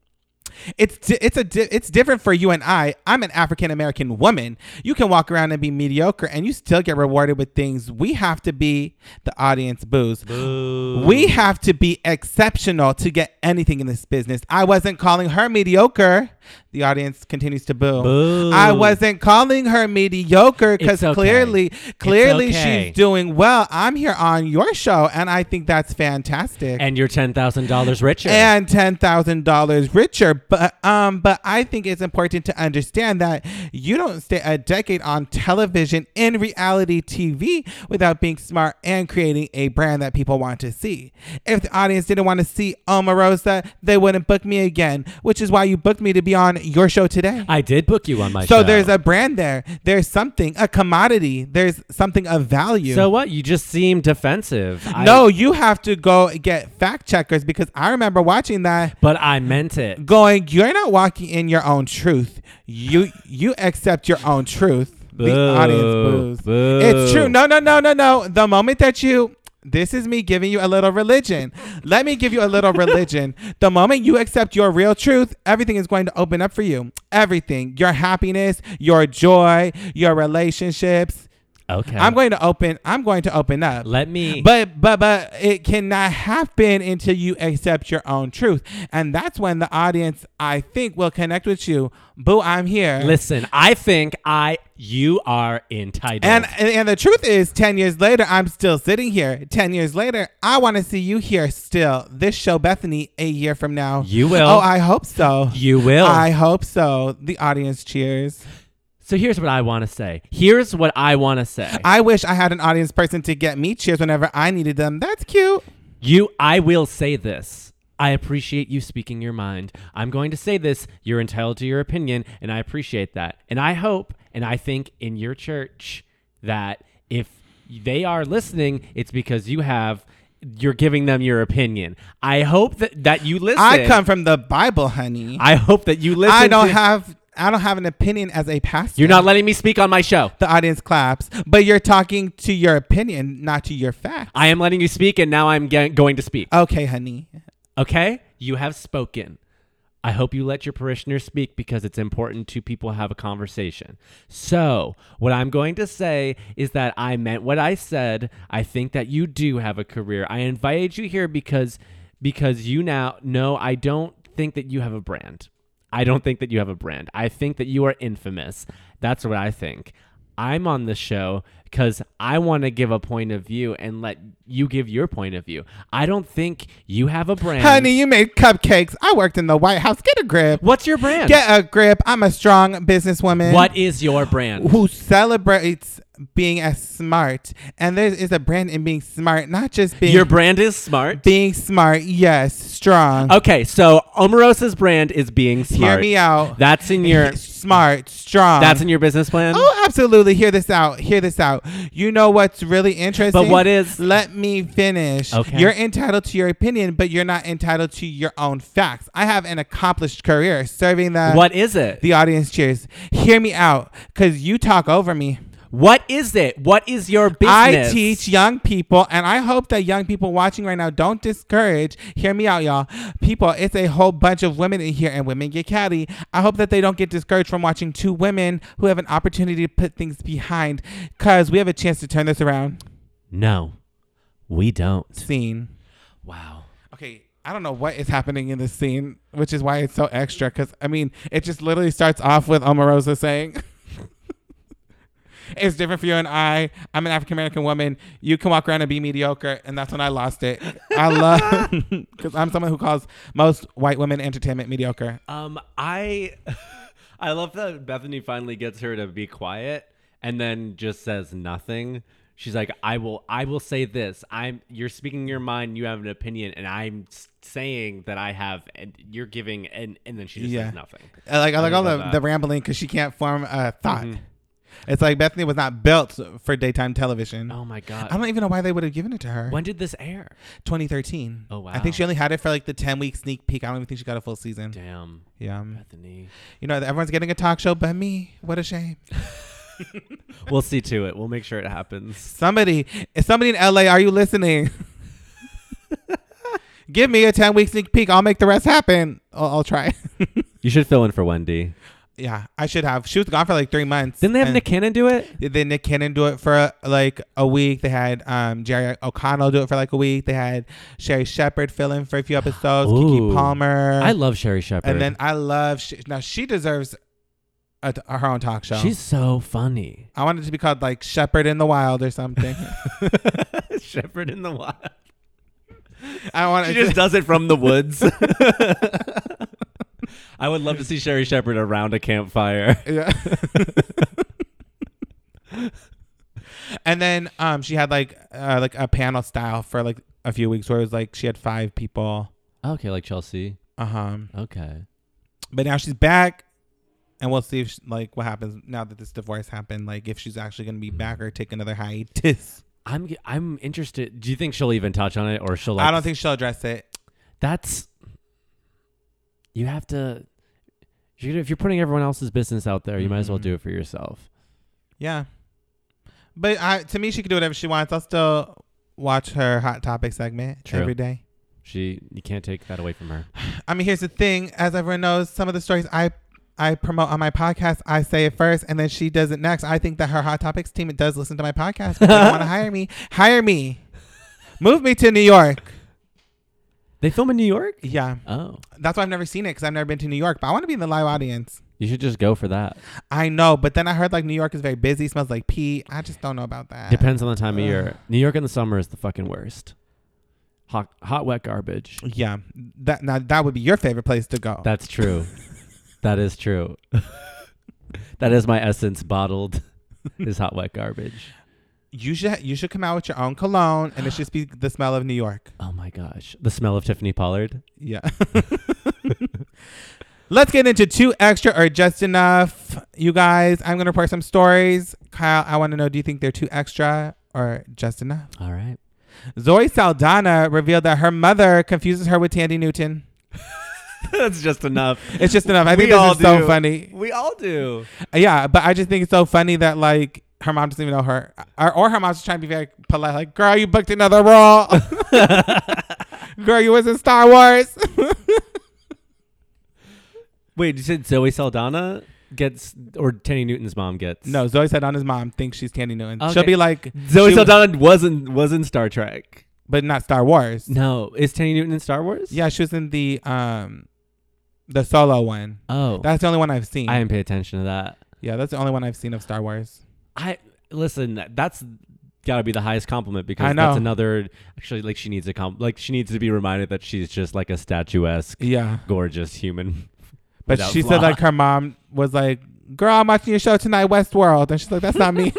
Speaker 1: it's different for you and I. I'm an African American woman. You can walk around and be mediocre and you still get rewarded with things. We have to be the audience boos.
Speaker 2: Boo.
Speaker 1: We have to be exceptional to get anything in this business. I wasn't calling her mediocre. The audience continues to boo.
Speaker 2: Boo.
Speaker 1: I wasn't calling her mediocre because
Speaker 2: It's okay.
Speaker 1: clearly
Speaker 2: It's okay.
Speaker 1: she's doing well. I'm here on your show and I think that's fantastic.
Speaker 2: And you're $10,000 richer.
Speaker 1: And $10,000 richer, but I think it's important to understand that you don't stay a decade on television in reality TV without being smart and creating a brand that people want to see. If the audience didn't want to see Omarosa, they wouldn't book me again, which is why you booked me to be on your show today.
Speaker 2: I did book you on my show.
Speaker 1: So there's a brand there. There's something, a commodity. There's something of value.
Speaker 2: So what? You just seem defensive.
Speaker 1: No, you have to go get fact checkers because I remember watching that.
Speaker 2: But I meant it.
Speaker 1: Going, you're not walking in your own truth. You accept your own truth. The
Speaker 2: Boo.
Speaker 1: audience boos.
Speaker 2: Boo.
Speaker 1: It's true. No. The moment that this is me giving you a little religion. Let me give you a little religion. The moment you accept your real truth, everything is going to open up for you. Everything. Your happiness, your joy, your relationships.
Speaker 2: Okay.
Speaker 1: I'm going to open up.
Speaker 2: Let me.
Speaker 1: But it cannot happen until you accept your own truth. And that's when the audience, I think, will connect with you. Boo, I'm here.
Speaker 2: Listen, I think you are entitled.
Speaker 1: And the truth is, 10 years later, I'm still sitting here. 10 years later, I want to see you here still. This show, Bethany, a year from now.
Speaker 2: You will.
Speaker 1: Oh, I hope so.
Speaker 2: You will.
Speaker 1: I hope so. The audience cheers.
Speaker 2: So here's what I want to say.
Speaker 1: I wish I had an audience person to get me cheers whenever I needed them. That's cute.
Speaker 2: I will say this. I appreciate you speaking your mind. I'm going to say this. You're entitled to your opinion, and I appreciate that. And I hope, and I think in your church that if they are listening, it's because you're giving them your opinion. I hope that you listen.
Speaker 1: I come from the Bible, honey.
Speaker 2: I hope that you listen.
Speaker 1: I don't have an opinion as a pastor.
Speaker 2: You're not letting me speak on my show.
Speaker 1: The audience claps, but you're talking to your opinion, not to your facts.
Speaker 2: I am letting you speak, and now I'm going to speak.
Speaker 1: Okay, honey.
Speaker 2: Okay? You have spoken. I hope you let your parishioners speak because it's important to people have a conversation. So, what I'm going to say is that I meant what I said. I think that you do have a career. I invited you here because you now know I don't think that you have a brand. I don't think that you have a brand. I think that you are infamous. That's what I think. I'm on the show because I want to give a point of view and let you give your point of view. I don't think you have a brand.
Speaker 1: Honey, you made cupcakes. I worked in the White House. Get a grip.
Speaker 2: What's your brand?
Speaker 1: Get a grip. I'm a strong businesswoman.
Speaker 2: What is your brand?
Speaker 1: Who celebrates being as smart. And there is a brand in being smart, not just being...
Speaker 2: Your brand is smart?
Speaker 1: Being smart, yes. Strong.
Speaker 2: Okay, so Omarosa's brand is being smart.
Speaker 1: Hear me out.
Speaker 2: That's in your...
Speaker 1: Smart, strong.
Speaker 2: That's in your business plan?
Speaker 1: Oh, absolutely. Hear this out. You know what's really interesting?
Speaker 2: But what is...
Speaker 1: Let me finish.
Speaker 2: Okay.
Speaker 1: You're entitled to your opinion, but you're not entitled to your own facts. I have an accomplished career serving
Speaker 2: What is it?
Speaker 1: the audience cheers. Hear me out, because you talk over me.
Speaker 2: What is it? What is your business?
Speaker 1: I teach young people, and I hope that young people watching right now don't discourage. Hear me out, y'all. People, it's a whole bunch of women in here, and women get catty. I hope that they don't get discouraged from watching two women who have an opportunity to put things behind, because we have a chance to turn this around.
Speaker 2: No, we don't.
Speaker 1: Scene.
Speaker 2: Wow.
Speaker 1: Okay, I don't know what is happening in this scene, which is why it's so extra, because, I mean, it just literally starts off with Omarosa saying... It's different for you and I'm an African-American woman. You can walk around and be mediocre. And that's when I lost it. I love, because I'm someone who calls most white women entertainment mediocre.
Speaker 2: I love that Bethany finally gets her to be quiet and then just says nothing. She's like, I will say this. You're speaking your mind. You have an opinion, and I'm saying that I have, and you're giving, and then she just says nothing.
Speaker 1: I like all the rambling because she can't form a thought. Mm-hmm. It's like Bethany was not built for daytime television.
Speaker 2: Oh my God.
Speaker 1: I don't even know why they would have given it to her.
Speaker 2: When did this air? 2013.
Speaker 1: Oh, wow. I think she only had it for like the 10-week sneak peek. I don't even think she got a full season.
Speaker 2: Damn.
Speaker 1: Yeah.
Speaker 2: Bethany.
Speaker 1: You know, everyone's getting a talk show but me. What a shame.
Speaker 2: We'll see to it. We'll make sure it happens.
Speaker 1: Somebody in LA, are you listening? Give me a 10-week sneak peek. I'll make the rest happen. I'll try.
Speaker 2: You should fill in for Wendy.
Speaker 1: Yeah, I should have. She was gone for like 3 months.
Speaker 2: Didn't they have Nick Cannon do it?
Speaker 1: Then Nick Cannon do it for like a week. They had Jerry O'Connell do it for like a week. They had Sherry Shepherd fill in for a few episodes. Kiki
Speaker 2: Ooh.
Speaker 1: Palmer.
Speaker 2: I love Sherry Shepherd.
Speaker 1: And then I love. Now she deserves her own talk show.
Speaker 2: She's so funny.
Speaker 1: I want it to be called like Shepherd in the Wild or something.
Speaker 2: Shepherd in the Wild.
Speaker 1: I want.
Speaker 2: She just does it from the woods. I would love to see Sherry Shepherd around a campfire.
Speaker 1: Yeah. And then she had like a panel style for like a few weeks where it was like she had 5 people.
Speaker 2: Okay, like Chelsea. Okay.
Speaker 1: But now she's back, and we'll see if like what happens now that this divorce happened. Like if she's actually gonna be back or take another hiatus.
Speaker 2: I'm interested. Do you think she'll even touch on it, or she'll? Like,
Speaker 1: I don't think she'll address it.
Speaker 2: You have to. If you're putting everyone else's business out there, you might as well do it for yourself.
Speaker 1: Yeah. But to me, she can do whatever she wants. I'll still watch her Hot Topic segment every day.
Speaker 2: You can't take that away from her.
Speaker 1: I mean, here's the thing. As everyone knows, some of the stories I promote on my podcast, I say it first, and then she does it next. I think that her Hot Topics team does listen to my podcast. If they want to hire me. Hire me. Move me to New York.
Speaker 2: They film in New York?
Speaker 1: Yeah.
Speaker 2: Oh.
Speaker 1: That's why I've never seen it, because I've never been to New York. But I want to be in the live audience.
Speaker 2: You should just go for that.
Speaker 1: I know, but then I heard like New York is very busy, smells like pee. I just don't know about that.
Speaker 2: Depends on the time of year. New York in the summer is the fucking worst. Hot, wet garbage.
Speaker 1: Yeah. That would be your favorite place to go.
Speaker 2: That's true. That is true. That is my essence bottled. Is hot, wet garbage.
Speaker 1: You should come out with your own cologne, and it should just be the smell of New York.
Speaker 2: Oh my gosh. The smell of Tiffany Pollard.
Speaker 1: Yeah. Let's get into 2 extra or just enough. You guys, I'm going to report some stories. Kyle, I want to know, do you think they're 2 extra or just enough?
Speaker 2: All right.
Speaker 1: Zoe Saldana revealed that her mother confuses her with Tandy Newton.
Speaker 2: That's just enough.
Speaker 1: It's just enough. I think this is so funny.
Speaker 2: We all do.
Speaker 1: Yeah, but I just think it's so funny that like her mom doesn't even know her, or her mom's just trying to be very polite. Like, girl, you booked another role. Girl, you was in Star Wars.
Speaker 2: Wait, you said Zoe Saldana gets, or Tandy Newton's mom gets?
Speaker 1: No, Zoe Saldana's mom thinks she's Tandy Newton.
Speaker 2: Okay.
Speaker 1: She'll be like
Speaker 2: Zoe Saldana was in Star Trek,
Speaker 1: but not Star Wars.
Speaker 2: No, is Tandy Newton in Star Wars?
Speaker 1: Yeah, she was in the Solo one.
Speaker 2: Oh,
Speaker 1: That's the only one I've seen.
Speaker 2: I didn't pay attention to that.
Speaker 1: Yeah, that's the only one I've seen of Star Wars.
Speaker 2: Listen. That's got to be the highest compliment, because
Speaker 1: I know.
Speaker 2: that's another. Actually, like she needs she needs to be reminded that she's just like a statuesque, gorgeous human.
Speaker 1: But she said like her mom was like, "Girl, I'm watching your show tonight, Westworld," and she's like, "That's not me."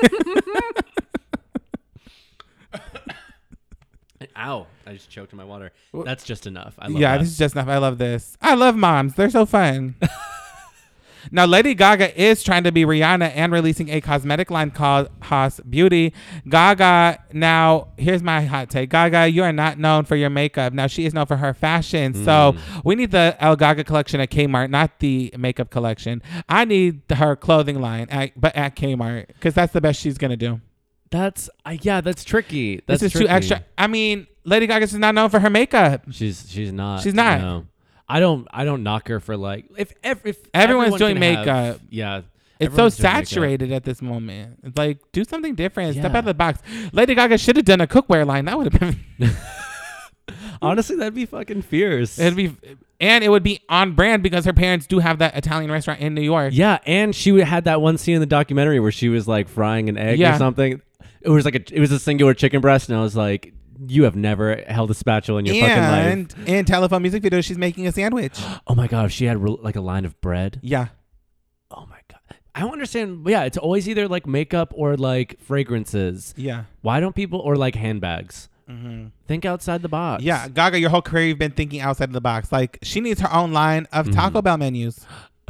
Speaker 2: Ow! I just choked on my water. That's just enough. I love
Speaker 1: Yeah,
Speaker 2: that.
Speaker 1: this is just enough. I love this. I love moms. They're so fun. Now, Lady Gaga is trying to be Rihanna and releasing a cosmetic line called Haas Beauty. Gaga, now, here's my hot take. Gaga, you are not known for your makeup. Now, she is known for her fashion. So, we need the El Gaga collection at Kmart, not the makeup collection. I need her clothing line, but at Kmart, because that's the best she's going to do.
Speaker 2: That's tricky.
Speaker 1: This is too extra. I mean, Lady Gaga is not known for her makeup.
Speaker 2: She's not.
Speaker 1: She's not.
Speaker 2: No. I don't knock her for like if
Speaker 1: everyone's doing
Speaker 2: can
Speaker 1: makeup.
Speaker 2: Yeah.
Speaker 1: It's so saturated at this moment. It's like, do something different. Step out of the box. Lady Gaga should have done a cookware line. That would have been.
Speaker 2: Honestly, that'd be fucking fierce.
Speaker 1: And it would be on brand because her parents do have that Italian restaurant in New York.
Speaker 2: Yeah, and she had that one scene in the documentary where she was like frying an egg or something. It was a singular chicken breast, and I was like, you have never held a spatula in your fucking life.
Speaker 1: And in Telephone music video, she's making a sandwich.
Speaker 2: Oh my god, if she had like a line of bread.
Speaker 1: Yeah.
Speaker 2: Oh my god, I don't understand. Yeah, it's always either like makeup or like fragrances.
Speaker 1: Yeah.
Speaker 2: Why don't people, or like handbags?
Speaker 1: Mm-hmm.
Speaker 2: Think outside the box.
Speaker 1: Yeah, Gaga, your whole career you've been thinking outside of the box. Like, she needs her own line of Taco Bell menus.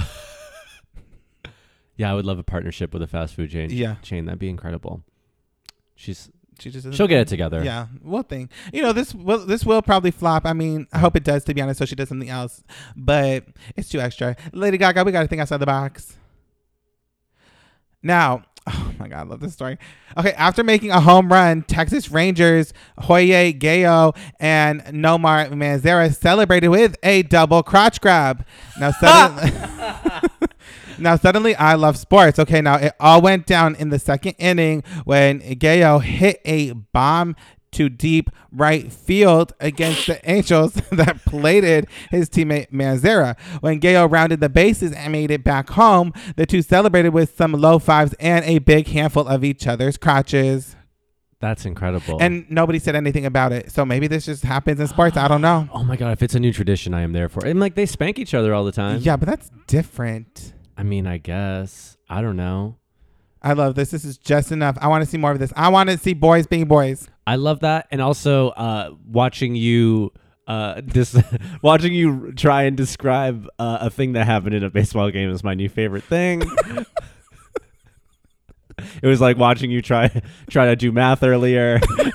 Speaker 2: Yeah, I would love a partnership with a fast food chain.
Speaker 1: Yeah.
Speaker 2: That'd be incredible.
Speaker 1: She'll
Speaker 2: get it together.
Speaker 1: Yeah, we'll think. This will probably flop. I mean, I hope it does, to be honest, so she does something else. But it's too extra. Lady Gaga, we got to think outside the box. Now, Oh my God, I love this story. Okay, after making a home run, Texas Rangers Hoye Gayo and Nomar Manzera celebrated with a double crotch grab. Now suddenly, now suddenly, I love sports. Okay, now it all went down in the second inning when Gayo hit a bomb to deep right field against the Angels that plated his teammate Manzera. When Gayo rounded the bases and made it back home, the two celebrated with some low fives and a big handful of each other's crotches.
Speaker 2: That's incredible.
Speaker 1: And nobody said anything about it. So maybe this just happens in sports. I don't know.
Speaker 2: Oh my God, if it's a new tradition, I am there for it. And like they spank each other all the time.
Speaker 1: Yeah, but that's different.
Speaker 2: I mean, I guess. I don't know.
Speaker 1: I love this. This is just enough. I want to see more of this. I want to see boys being boys.
Speaker 2: I love that, and also watching you watching you try and describe a thing that happened in a baseball game is my new favorite thing. It was like watching you try to do math earlier.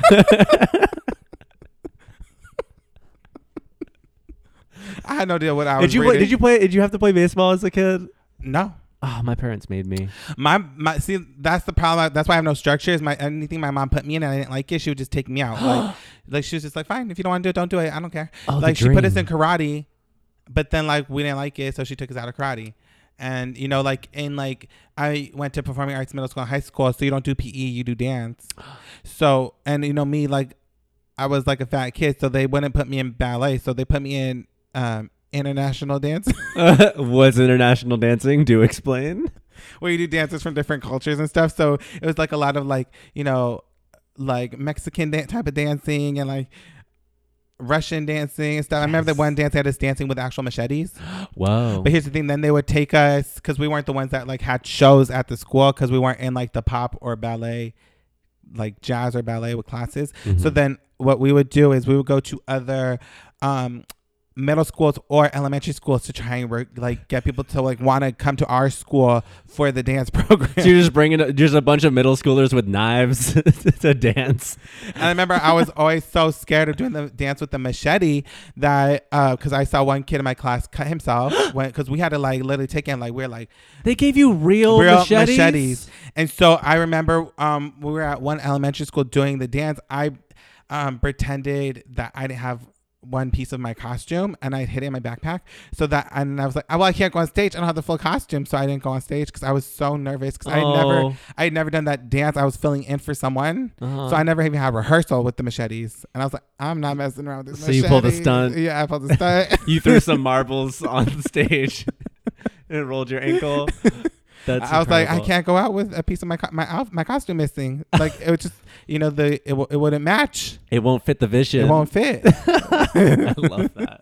Speaker 1: I had no idea what I was
Speaker 2: Did you have to play baseball as a kid?
Speaker 1: No.
Speaker 2: Oh, my parents made me.
Speaker 1: My see, that's the problem. That's why I have no structure. Is anything my mom put me in and I didn't like it, she would just take me out. like she was just like, fine, if you don't want to do it, don't do it. I don't care.
Speaker 2: Oh,
Speaker 1: like she put us in karate, but then like we didn't like it, so she took us out of karate. And you know, like I went to performing arts middle school and high school, so you don't do PE, you do dance. So and you know me, like I was like a fat kid, so they wouldn't put me in ballet, so they put me in international dance.
Speaker 2: What's international dancing? Do explain.
Speaker 1: Where you do dances from different cultures and stuff. So it was like a lot of like, you know, like Mexican type of dancing and like Russian dancing and stuff. Yes. I remember that one dance had us dancing with actual machetes.
Speaker 2: Whoa.
Speaker 1: But here's the thing. Then they would take us, because we weren't the ones that like had shows at the school, because we weren't in like the pop or ballet, like jazz or ballet with classes. Mm-hmm. So then what we would do is we would go to other middle schools or elementary schools to try and like get people to like want to come to our school for the dance program.
Speaker 2: So you're just bringing just a bunch of middle schoolers with knives to dance.
Speaker 1: And I remember I was always so scared of doing the dance with the machete that because I saw one kid in my class cut himself because we had to like literally take in like we're like
Speaker 2: they gave you real machetes.
Speaker 1: And so I remember we were at one elementary school doing the dance. I pretended that I didn't have one piece of my costume and I hid it in my backpack and I was like, oh, well, I can't go on stage. I don't have the full costume. So I didn't go on stage because I was so nervous because I had never done that dance. I was filling in for someone. So I never even had rehearsal with the machetes. And I was like, I'm not messing around with this machete.
Speaker 2: So you pulled a stunt.
Speaker 1: Yeah, I pulled a stunt.
Speaker 2: You threw some marbles on the stage and rolled your ankle.
Speaker 1: I was like, I can't go out with a piece of my costume missing. Like it was just, you know, it wouldn't match.
Speaker 2: It won't fit the vision.
Speaker 1: It won't fit.
Speaker 2: I love that.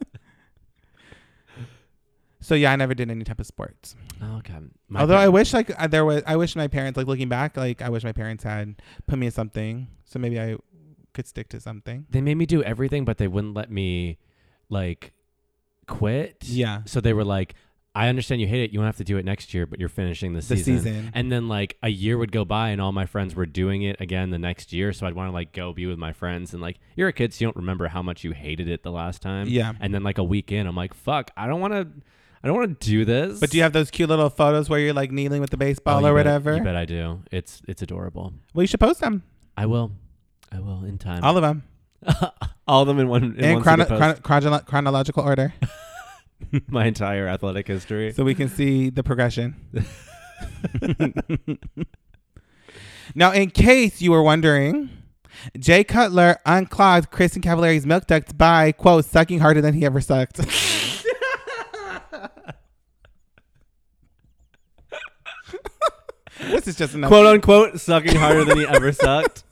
Speaker 1: So yeah, I never did any type of sports.
Speaker 2: Oh, okay.
Speaker 1: Although I wish like I wish my parents, like looking back, like I wish my parents had put me in something. So maybe I could stick to something.
Speaker 2: They made me do everything, but they wouldn't let me like quit.
Speaker 1: Yeah.
Speaker 2: So they were like, I understand you hate it. You won't have to do it next year, but you're finishing the season. And then like a year would go by and all my friends were doing it again the next year. So I'd want to like go be with my friends and like, you're a kid, so you don't remember how much you hated it the last time.
Speaker 1: Yeah.
Speaker 2: And then like a week in, I'm like, fuck, I don't want to do this.
Speaker 1: But do you have those cute little photos where you're like kneeling with the baseball or whatever?
Speaker 2: You bet I do. It's adorable.
Speaker 1: Well, you should post them.
Speaker 2: I will in time.
Speaker 1: All of them.
Speaker 2: All of them in one.
Speaker 1: In chronological order.
Speaker 2: My entire athletic history.
Speaker 1: So we can see the progression. Now, in case you were wondering, Jay Cutler unclogged Kristen Cavallari's milk ducts by, quote, sucking harder than he ever sucked. This is just enough.
Speaker 2: Quote unquote, sucking harder than he ever sucked.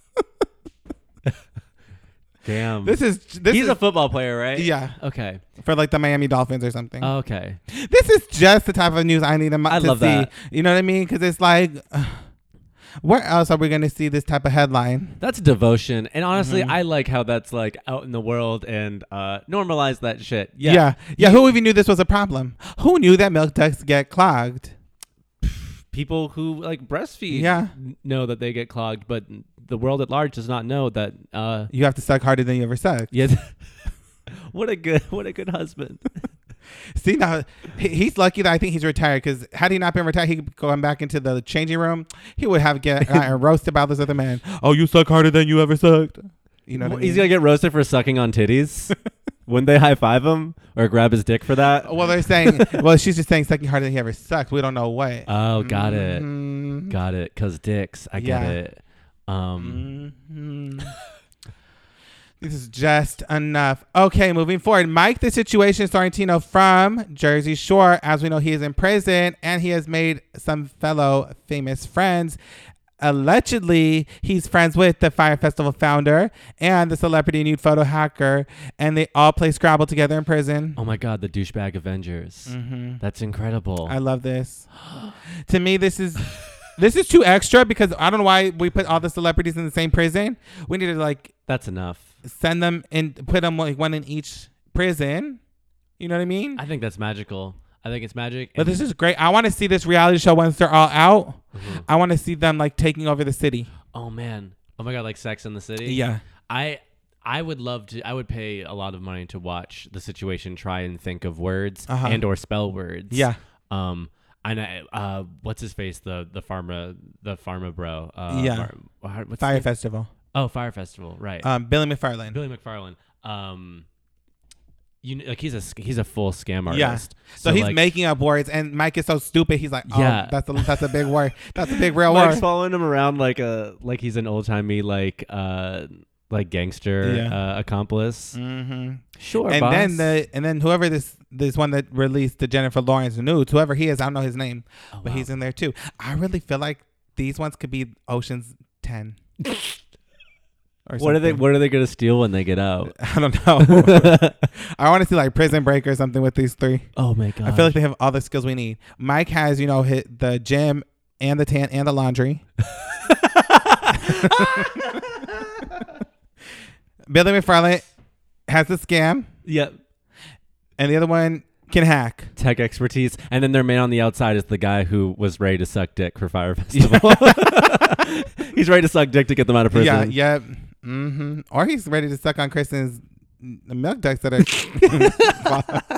Speaker 2: Damn. He's a football player, right?
Speaker 1: Yeah.
Speaker 2: Okay.
Speaker 1: For like the Miami Dolphins or something.
Speaker 2: Okay.
Speaker 1: This is just the type of news I need to
Speaker 2: love
Speaker 1: see.
Speaker 2: That.
Speaker 1: You know what I mean? Because it's like, where else are we going to see this type of headline?
Speaker 2: That's devotion. And honestly, I like how that's like out in the world and normalize that shit.
Speaker 1: Yeah. Who even knew this was a problem? Who knew that milk ducts get clogged?
Speaker 2: People who like breastfeed know that they get clogged, but the world at large does not know that
Speaker 1: you have to suck harder than you ever sucked.
Speaker 2: Yeah. What a good husband.
Speaker 1: See, now he's lucky that I think he's retired, because had he not been retired, he could go back into the changing room. He would have gotten roasted by this other man. Oh, you suck harder than you ever sucked. You know what I mean?
Speaker 2: He's gonna get roasted for sucking on titties. Wouldn't they high five him or grab his dick for that?
Speaker 1: Well, they're saying, well, she's just saying sucking harder than he ever sucked. We don't know what.
Speaker 2: Oh, got it.
Speaker 1: Mhm.
Speaker 2: Got it. Cause dicks. I get
Speaker 1: Yeah.
Speaker 2: it.
Speaker 1: Mhm. This is just enough. Okay, moving forward. Mike, the Situation, starring Tino from Jersey Shore. As we know, he is in prison and he has made some fellow famous friends. Allegedly, he's friends with the Fire Festival founder and the celebrity nude photo hacker, and they all play Scrabble together in prison.
Speaker 2: Oh my God, the douchebag Avengers.
Speaker 1: Mm-hmm.
Speaker 2: That's incredible.
Speaker 1: I love this. To me, this is too extra, because I don't know why we put all the celebrities in the same prison. We need to like
Speaker 2: That's enough.
Speaker 1: send them and put them like one in each prison. You know what I mean?
Speaker 2: I think that's magical. I think it's magic.
Speaker 1: But this is great. I want to see this reality show once they're all out.
Speaker 2: Mhm.
Speaker 1: I want to see them like taking over the city.
Speaker 2: Oh man. Oh my God, like Sex in the City.
Speaker 1: Yeah.
Speaker 2: I would love to. I would pay a lot of money to watch The Situation try and think of words and or spell words.
Speaker 1: Yeah.
Speaker 2: And what's his face? The pharma bro.
Speaker 1: Yeah.
Speaker 2: What's
Speaker 1: Fire
Speaker 2: his name?
Speaker 1: Festival.
Speaker 2: Oh, Fire Festival. Right.
Speaker 1: Billy McFarland.
Speaker 2: Billy McFarland. Like he's a full scam artist.
Speaker 1: Yeah. So he's
Speaker 2: like,
Speaker 1: making up words, and Mike is so stupid. He's like, oh,
Speaker 2: Yeah.
Speaker 1: that's a big word. That's a big real
Speaker 2: Mike's
Speaker 1: word.
Speaker 2: following him around like he's an old timey like gangster accomplice.
Speaker 1: Mm-hmm.
Speaker 2: Sure,
Speaker 1: And
Speaker 2: boss.
Speaker 1: then whoever this one that released the Jennifer Lawrence nudes, whoever he is, I don't know his name,
Speaker 2: Oh,
Speaker 1: but
Speaker 2: wow.
Speaker 1: he's in there too. I really feel like these ones could be Ocean's 10. Or
Speaker 2: What are they?
Speaker 1: something.
Speaker 2: What are they gonna steal when they get out?
Speaker 1: I don't know. I want to see like Prison Break or something with these three.
Speaker 2: Oh my God!
Speaker 1: I feel like they have all the skills we need. Mike has, hit the gym and the tan and the laundry. Billy McFarland has the scam,
Speaker 2: Yep.
Speaker 1: and the other one can hack.
Speaker 2: Tech expertise, and then their man on the outside is the guy who was ready to suck dick for Fire Festival. He's ready to suck dick to get them out of prison.
Speaker 1: Yeah, yep. Mm-hmm. Or he's ready to suck on Kristen's milk ducts that are.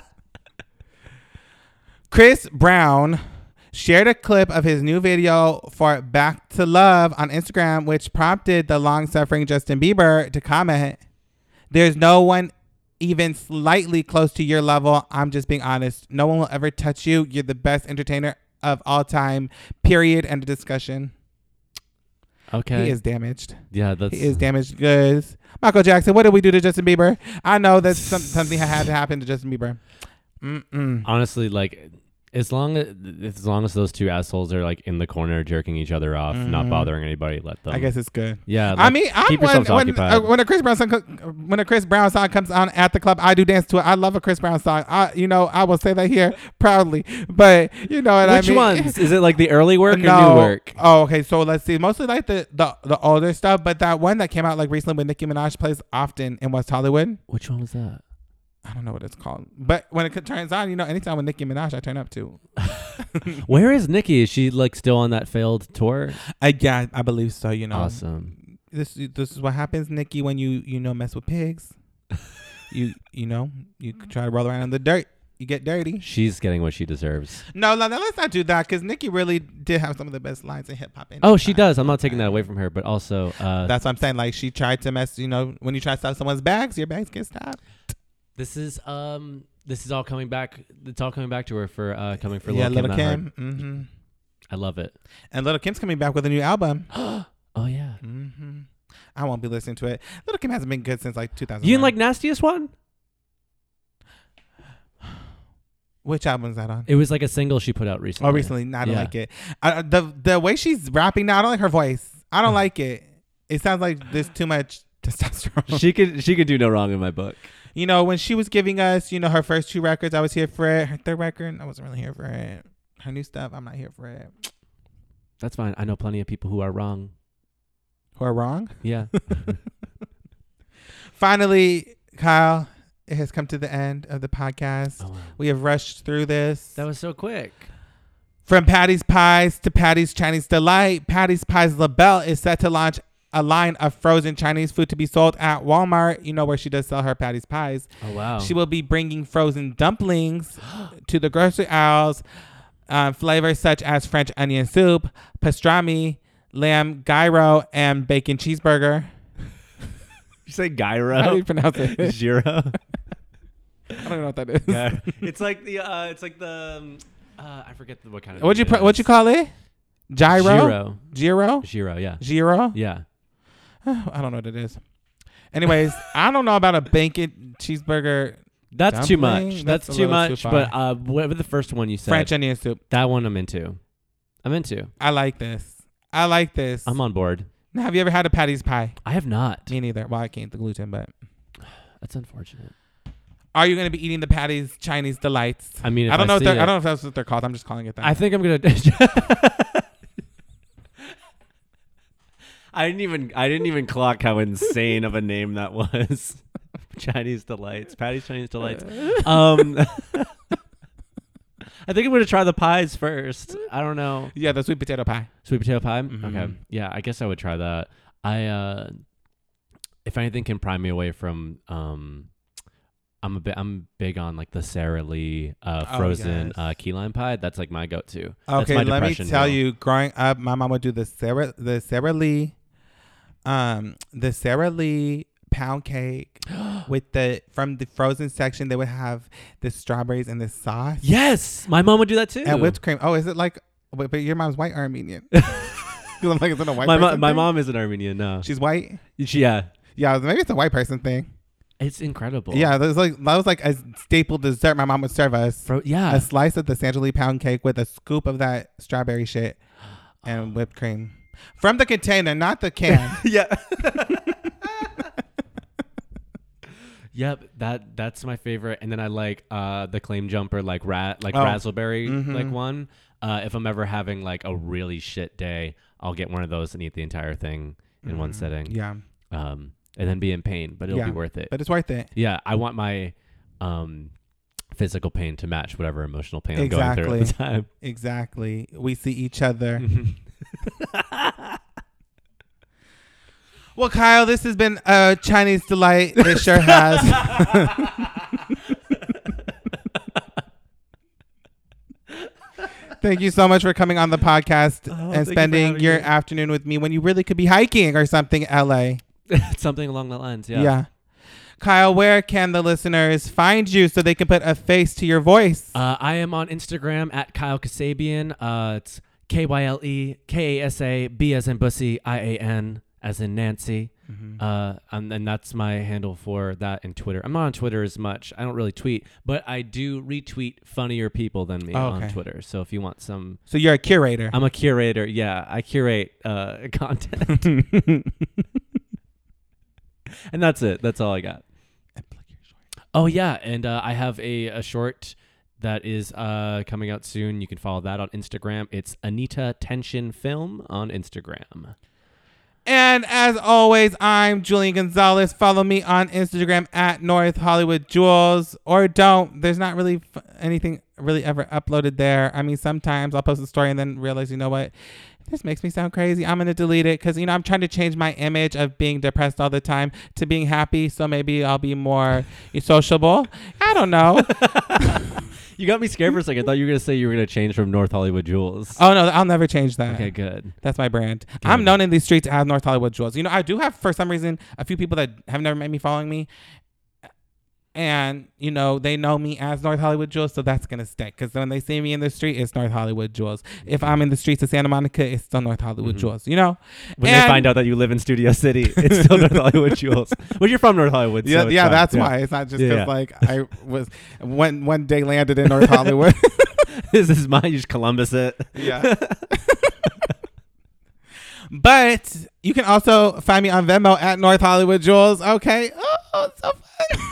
Speaker 1: Chris Brown shared a clip of his new video for Back to Love on Instagram, which prompted the long-suffering Justin Bieber to comment, "There's no one even slightly close to your level. I'm just being honest. No one will ever touch you. You're the best entertainer of all time. Period. End of discussion."
Speaker 2: Okay.
Speaker 1: He is damaged.
Speaker 2: Yeah, that's.
Speaker 1: He is damaged goods. Michael Jackson, what did we do to Justin Bieber? I know that something had to happen to Justin Bieber.
Speaker 2: Honestly, like, as long as those two assholes are like in the corner jerking each other off, not bothering anybody, let them.
Speaker 1: I guess it's good.
Speaker 2: Yeah.
Speaker 1: I mean,
Speaker 2: keep yourselves occupied.
Speaker 1: when a Chris Brown song comes on at the club, I do dance to it. I love a Chris Brown song. I will say that here proudly. But you know what
Speaker 2: Which
Speaker 1: I mean?
Speaker 2: ones? Is it like the early work or new work?
Speaker 1: Oh, okay. So let's see. Mostly like the older stuff, but that one that came out like recently when Nicki Minaj plays often in West Hollywood.
Speaker 2: Which one was that?
Speaker 1: I don't know what it's called, but when it turns on, anytime with Nicki Minaj, I turn up to.
Speaker 2: Where is Nicki? Is she like still on that failed tour?
Speaker 1: Yeah, I believe so.
Speaker 2: Awesome.
Speaker 1: This is what happens, Nicki, when you mess with pigs. you try to roll around in the dirt, you get dirty.
Speaker 2: She's getting what she deserves.
Speaker 1: No, let's not do that, because Nicki really did have some of the best lines in hip hop.
Speaker 2: Oh, she does. I'm not taking that away from her, but also
Speaker 1: That's what I'm saying. Like, she tried to mess. When you try to stop someone's bags, your bags get stopped.
Speaker 2: this is all coming back. It's all coming back to her for coming for
Speaker 1: Yeah,
Speaker 2: Lil'
Speaker 1: Little
Speaker 2: Kim.
Speaker 1: Kim. Mm-hmm.
Speaker 2: I love it.
Speaker 1: And Little Kim's coming back with a new album.
Speaker 2: Oh yeah.
Speaker 1: Mm-hmm. I won't be listening to it. Little Kim hasn't been good since like 2000.
Speaker 2: You didn't like Nastiest One?
Speaker 1: Which album is that on?
Speaker 2: It was like a single she put out recently.
Speaker 1: Oh, recently. No, I don't
Speaker 2: Yeah.
Speaker 1: like it. The way she's rapping now, I don't like her voice. I don't like it. It sounds like there's too much testosterone.
Speaker 2: She could do no wrong in my book.
Speaker 1: When she was giving us, her first two records, I was here for it. Her third record, I wasn't really here for it. Her new stuff, I'm not here for it.
Speaker 2: That's fine. I know plenty of people who are wrong.
Speaker 1: Who are wrong?
Speaker 2: Yeah.
Speaker 1: Finally, Kyle, it has come to the end of the podcast.
Speaker 2: Oh, wow.
Speaker 1: We have rushed through this.
Speaker 2: That was so quick.
Speaker 1: From Patty's Pies to Patty's Chinese Delight, Patty's Pies LaBelle is set to launch a line of frozen Chinese food to be sold at Walmart, where she does sell her Patty's Pies.
Speaker 2: Oh, wow.
Speaker 1: She will be bringing frozen dumplings to the grocery aisles, flavors such as French onion soup, pastrami, lamb gyro, and bacon cheeseburger.
Speaker 2: You say gyro?
Speaker 1: How do you pronounce it?
Speaker 2: Gyro?
Speaker 1: I don't know what that is.
Speaker 2: Yeah. It's like the I forget what kind of.
Speaker 1: What'd you call it? Gyro?
Speaker 2: Gyro.
Speaker 1: Gyro?
Speaker 2: Yeah.
Speaker 1: Gyro?
Speaker 2: Yeah.
Speaker 1: I don't know what it is. Anyways, I don't know about a bacon cheeseburger.
Speaker 2: That's too
Speaker 1: dumpling.
Speaker 2: much. That's
Speaker 1: a
Speaker 2: too
Speaker 1: little
Speaker 2: much.
Speaker 1: far.
Speaker 2: But whatever the first one you said.
Speaker 1: French onion soup.
Speaker 2: That one I'm into.
Speaker 1: I like this.
Speaker 2: I'm on board.
Speaker 1: Now, have you ever had a Patty's Pie?
Speaker 2: I have not.
Speaker 1: Me neither. Well, I can't eat the gluten, but.
Speaker 2: That's unfortunate.
Speaker 1: Are you going to be eating the Patty's Chinese Delights?
Speaker 2: I mean,
Speaker 1: I don't know if that's what they're called. I'm just calling it that.
Speaker 2: I think I'm going to. I didn't even clock how insane of a name that was. Chinese Delights. Patty's Chinese Delights. I think I'm going to try the pies first. I don't know.
Speaker 1: Yeah, the sweet potato pie.
Speaker 2: Sweet potato pie?
Speaker 1: Mhm.
Speaker 2: Okay. Yeah, I guess I would try that. If anything can pry me away from I'm big on like the Sara Lee frozen key lime pie. That's like my go-to. That's
Speaker 1: Okay,
Speaker 2: my
Speaker 1: let me
Speaker 2: depression
Speaker 1: tell
Speaker 2: meal.
Speaker 1: you, growing up, my mom would do the Sara Lee pound cake with from the frozen section. They would have the strawberries and the sauce.
Speaker 2: Yes, my mom would do that too.
Speaker 1: And whipped cream. Oh, is it like? But your mom's white or Armenian? 'Cause I'm like, is it a white person
Speaker 2: my
Speaker 1: thing?
Speaker 2: mom isn't Armenian. No,
Speaker 1: She's white.
Speaker 2: yeah,
Speaker 1: Maybe it's a white person thing.
Speaker 2: it's incredible.
Speaker 1: Yeah, that was like a staple dessert my mom would serve us.
Speaker 2: Yeah.
Speaker 1: A slice of the Sandra Lee pound cake with a scoop of that strawberry shit and whipped cream from the container, not the can.
Speaker 2: Yeah. Yep, that's my favorite. And then I like the claim jumper, like raspberry like one. If I'm ever having like a really shit day, I'll get one of those and eat the entire thing in one sitting.
Speaker 1: Yeah.
Speaker 2: And then be in pain, but it'll be worth it.
Speaker 1: But it's worth it.
Speaker 2: Yeah, I want my physical pain to match whatever emotional pain I'm going through at the time.
Speaker 1: Exactly. We see each other. Well, Kyle, this has been a Chinese delight. It sure has. Thank you so much for coming on the podcast and spending your afternoon with me when you really could be hiking or something, LA.
Speaker 2: Something along the lines, yeah.
Speaker 1: Yeah. Kyle, where can the listeners find you so they can put a face to your voice?
Speaker 2: I am on Instagram at Kyle Kasabian. It's KYLEKASAB as in Bussy, IAN as in Nancy. And that's my handle for that in Twitter. I'm not on Twitter as much. I don't really tweet, but I do retweet funnier people than me on Twitter. So if you want some...
Speaker 1: So you're a curator.
Speaker 2: I'm a curator. Yeah, I curate content. And that's it. That's all I got. Oh, yeah. And I have a short that is coming out soon. You can follow that on Instagram. It's Anita Tension Film on Instagram.
Speaker 1: And as always, I'm Julian Gonzalez. Follow me on Instagram at North Hollywood Jewels, or don't. There's not really anything really ever uploaded there. I mean, sometimes I'll post a story and then realize, you know what? This makes me sound crazy. I'm going to delete it because, I'm trying to change my image of being depressed all the time to being happy. So maybe I'll be more sociable. I don't know.
Speaker 2: You got me scared for a second. I thought you were going to say you were going to change from North Hollywood Jewels.
Speaker 1: Oh, no, I'll never change that.
Speaker 2: Okay, good.
Speaker 1: That's my brand.
Speaker 2: Good.
Speaker 1: I'm known in these streets as North Hollywood Jewels. I do have, for some reason, a few people that have never met me following me. And, they know me as North Hollywood Jewels, so that's going to stick. Because when they see me in the street, it's North Hollywood Jewels. If I'm in the streets of Santa Monica, it's still North Hollywood Jewels, When
Speaker 2: they find out that you live in Studio City, it's still North Hollywood Jewels. Well, you're from North Hollywood, so
Speaker 1: yeah, that's why. It's not just because, I was, one day landed in North Hollywood.
Speaker 2: This is mine. You just Columbus it.
Speaker 1: Yeah. But you can also find me on Venmo at North Hollywood Jewels. Okay. Oh, it's so fun.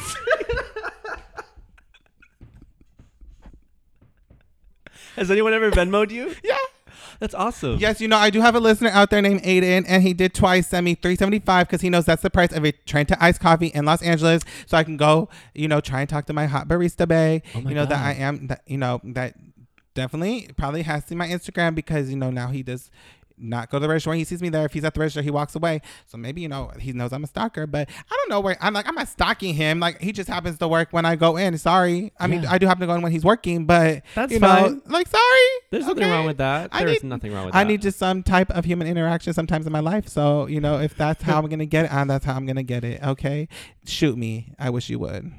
Speaker 2: Has anyone ever Venmo'd you?
Speaker 1: Yeah.
Speaker 2: That's awesome.
Speaker 1: Yes, I do have a listener out there named Aiden, and he did twice send me $3.75 because he knows that's the price of a Trenta iced coffee in Los Angeles. So I can go, try and talk to my hot barista bae.
Speaker 2: Oh my
Speaker 1: that
Speaker 2: God.
Speaker 1: I am, that definitely probably has seen my Instagram because, now he does not go to the register when he sees me there. If he's at the register, he walks away. So maybe, you know, he knows I'm a stalker, but I don't know where I'm not stalking him. Like, he just happens to work when I go in. Sorry. I mean, I do happen to go in when he's working, but
Speaker 2: That's
Speaker 1: you know,
Speaker 2: fine.
Speaker 1: like, sorry.
Speaker 2: There's nothing wrong with that. There's nothing wrong with that.
Speaker 1: I need just some type of human interaction sometimes in my life. So, you know, if that's how I'm going to get it, that's how I'm going to get it. Okay. Shoot me. I wish you would.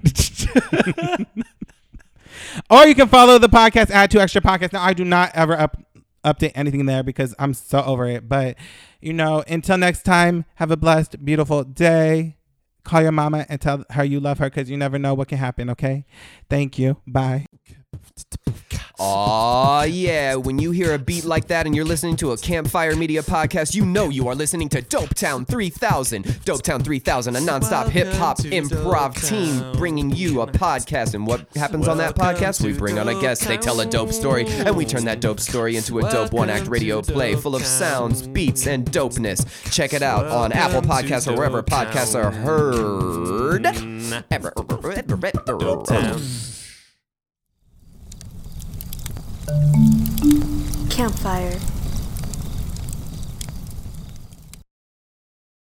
Speaker 1: Or you can follow the podcast at 2 Extra Podcasts. Now, I do not ever update anything there because I'm so over it. But, you know, until next time, have a blessed, beautiful day. Call your mama and tell her you love her because you never know what can happen, okay? Thank you. Bye.
Speaker 4: Aw, yeah. When you hear a beat like that and you're listening to a Campfire Media podcast, you know you are listening to Dopetown 3000. Dopetown 3000, a nonstop hip-hop improv team bringing you a podcast. And what happens on that podcast? We bring on a guest, they tell a dope story, and we turn that dope story into a dope one-act radio play full of sounds, beats, and dopeness. Check it out on Apple Podcasts or wherever podcasts are heard.
Speaker 5: Campfire.